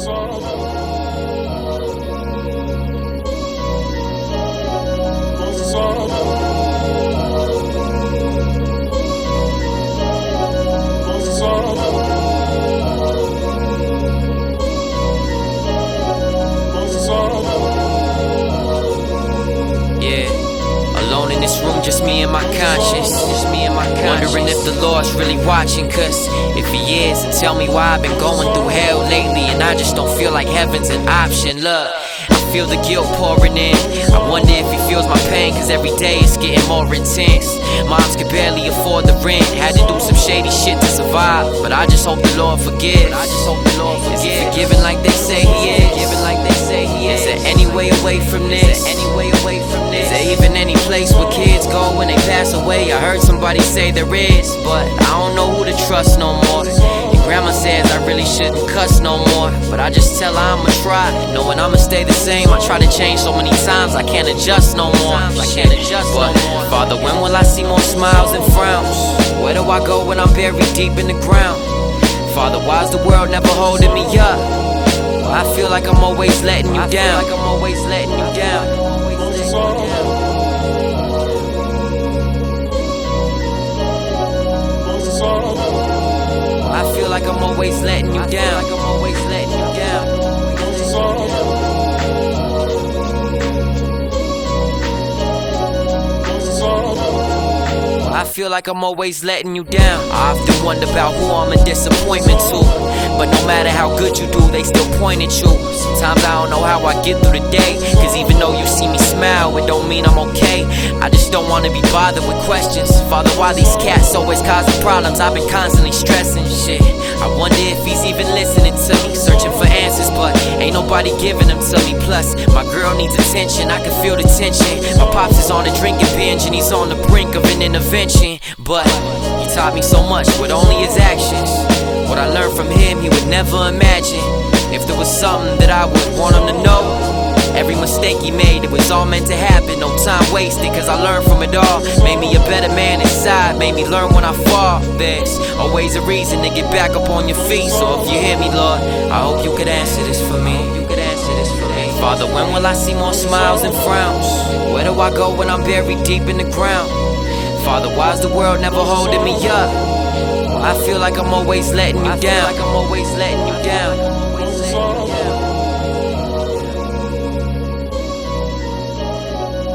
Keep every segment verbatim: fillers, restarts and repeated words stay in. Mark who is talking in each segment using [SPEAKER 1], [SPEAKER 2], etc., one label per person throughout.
[SPEAKER 1] Alone in this room, just me and my conscience. Just me and my conscience. Wondering if the Lord's really watching, cause if He is, then tell me why I've been going through hell lately and I just don't feel like heaven's an option. Look, I feel the guilt pouring in. I wonder if He feels my pain, cause every day it's getting more intense. Moms could barely afford the rent, had to do some shady shit to survive, but I just hope the Lord forgives. I just hope the Lord forgives. Is He forgiving like they say He is? Forgiving like they say He is? Is there any way away from this? Is there any way away from this? Is there even any place where kids go when they pass away? I heard somebody say there is, but I don't know who to trust no more. Your grandma says I really shouldn't cuss no more, but I just tell her I'ma try, knowing I'ma stay the same. I try to change so many times, I can't adjust no more. I can't adjust but no more. Father, when will I see more smiles and frowns? Where do I go when I'm buried deep in the ground? Father, why's the world never holding me up? Well, I feel like I'm always letting you down. I feel like I'm always letting you down. I feel like I'm always letting you down. Like I'm always letting you down. I feel like I'm always letting you down. I often wonder about who I'm a disappointment to, but no matter how good you do, they still point at you. Sometimes I don't know how I get through the day, cause even though you see me smile, it don't mean I'm okay. I just don't wanna be bothered with questions. Father, why these cats always causing problems? I've been constantly stressing shit. I wonder if He's even listening to me, searching for answers, but ain't nobody giving them to me. Plus, my girl needs attention, I can feel the tension. My pops is on a drinking binge and he's on the brink of an intervention, but he taught me so much with only his actions. What I learned from him, he would never imagine. If there was something that I would want him to know, every mistake he made, it was all meant to happen. No time wasted, cause I learned from it all. Made me a better man inside, made me learn when I fall. There's always a reason to get back up on your feet. So if you hear me, Lord, I hope you could answer this for me. You could answer this for me. Father, when will I see more smiles and frowns? Where do I go when I'm buried deep in the ground? Father, why's the world never holding me up? Well, I feel like I'm always letting you down. I feel like I'm always letting you down.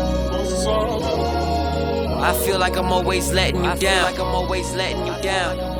[SPEAKER 1] I feel like I'm always letting you down. I feel like I'm always letting you down.